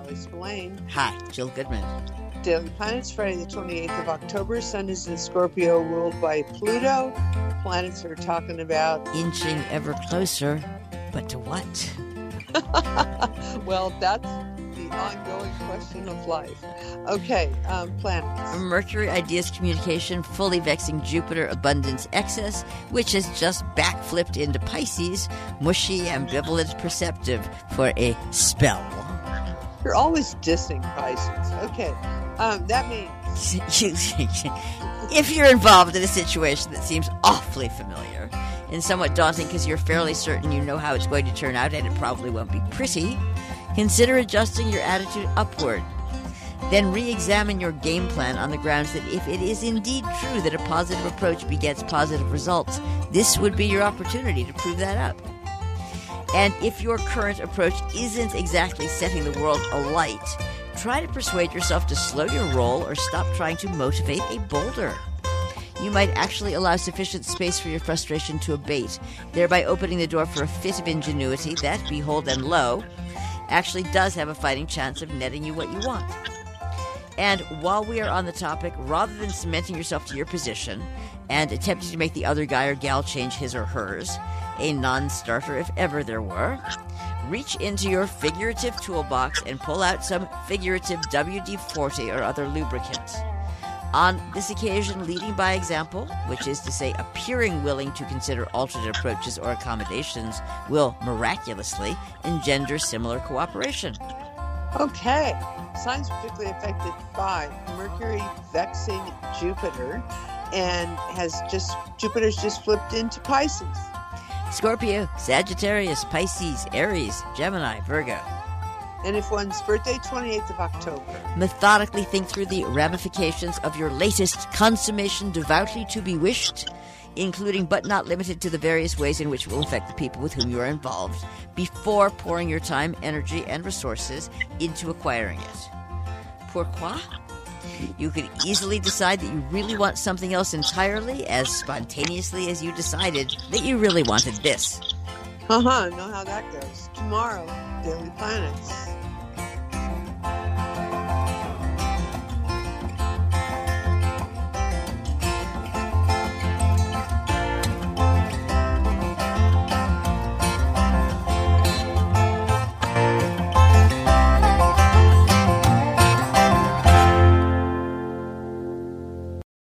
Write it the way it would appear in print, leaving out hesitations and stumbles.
Kelly Spillane. Hi, Jill Goodman. Daily Planets, Friday the 28th of October. Sun is in Scorpio, ruled by Pluto. Planets are talking about... Inching ever closer, but to what? Well, that's the ongoing question of life. Okay, planets. Mercury, ideas, communication, fully vexing Jupiter, abundance, excess, which has just backflipped into Pisces, mushy, ambivalent, perceptive for a spell. You're always dissing Pisces. Okay, that means... If you're involved in a situation that seems awfully familiar and somewhat daunting because you're fairly certain you know how it's going to turn out and it probably won't be pretty, consider adjusting your attitude upward. Then re-examine your game plan on the grounds that if it is indeed true that a positive approach begets positive results, this would be your opportunity to prove that up. And if your current approach isn't exactly setting the world alight, try to persuade yourself to slow your roll or stop trying to motivate a boulder. You might actually allow sufficient space for your frustration to abate, thereby opening the door for a fit of ingenuity that, behold and lo, actually does have a fighting chance of netting you what you want. And while we are on the topic, rather than cementing yourself to your position and attempting to make the other guy or gal change his or hers, a non-starter if ever there were, reach into your figurative toolbox and pull out some figurative WD-40 or other lubricant. On this occasion, leading by example, which is to say appearing willing to consider alternate approaches or accommodations, will miraculously engender similar cooperation. Okay, signs particularly affected by Mercury vexing Jupiter, and Jupiter's just flipped into Pisces. Scorpio, Sagittarius, Pisces, Aries, Gemini, Virgo. And if one's birthday, 28th of October. Methodically think through the ramifications of your latest consummation devoutly to be wished, including but not limited to the various ways in which it will affect the people with whom you are involved, before pouring your time, energy, and resources into acquiring it. Pourquoi? You could easily decide that you really want something else entirely as spontaneously as you decided that you really wanted this. Know how that goes. Tomorrow, Daily Planets.